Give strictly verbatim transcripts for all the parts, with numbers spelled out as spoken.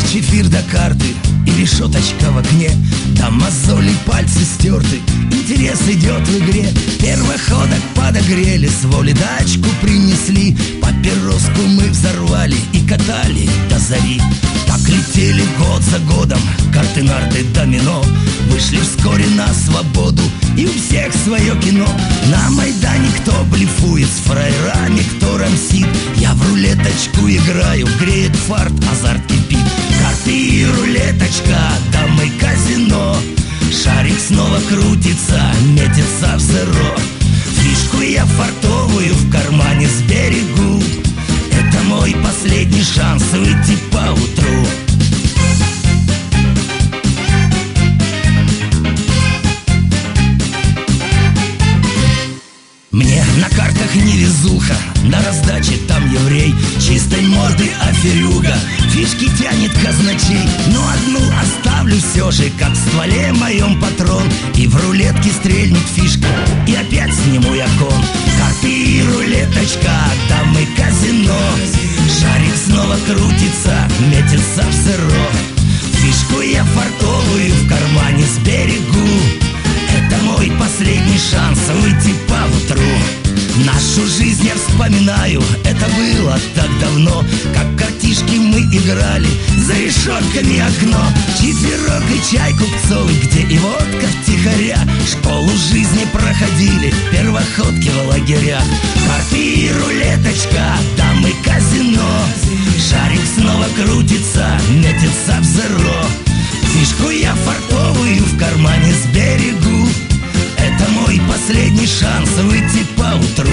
чефир до карты и решеточка в окне. Там мозоли, пальцы стерты, интерес идет в игре. Первоходок подогрели, с воли дачку принесли. Папироску мы взорвали и катали до зари. Так летели год за годом карты, нарты, домино. Вышли вскоре на свободу, и у всех свое кино. На Майдане кто блефует, с фраерами кто рамсит. Я в рулеточку играю, греет фарт, азарт кипит. Карты и рулеточка, дамы, казино. Шарик снова крутится, метится в зеро. Фишку я фартовую в кармане сберегу. Это мой последний шанс выйти поутру. Мне на картах невезуха, на раздаче там еврей. Чистой морды аферюга, фишки тянет казначей. Но одну оставлю все же, как в стволе моем патрон. И в рулетке стрельнет фишка, и опять сниму я кон. Карты и рулеточка, там и казино. Шарик снова крутится, метится в зеро. Фишку я фартовую в кармане сберегу. Это мой последний шанс выйти поутру. Нашу жизнь я вспоминаю, это было так давно. Как картишки мы играли, за решетками окно. Четверок и чай купцовый, где и водка втихаря. Школу жизни проходили, первоходки в лагерях. Карты и рулеточка, там и казино. Шарик снова крутится, метится в зеро. Фишку я фартовую в кармане сберегу. Это мой последний шанс выйти поутру.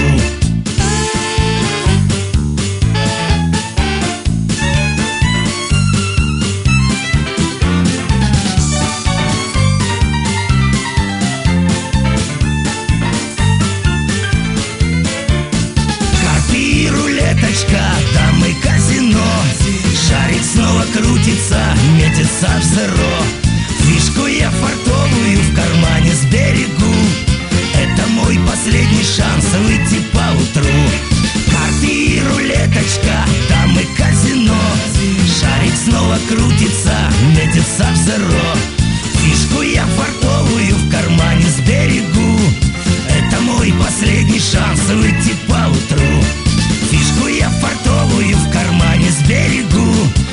Карты и рулеточка, там и казино. Шарик снова крутится, метится в зеро. Фишку я фартовую в кармане сберегу. Это мой последний шанс выйти поутру. Карты и рулеточка, там и казино. Шарик снова крутится, метится в зеро. Фишку я фартовую в кармане сберегу. Это мой последний шанс выйти поутру. Фишку я фартовую в кармане сберегу.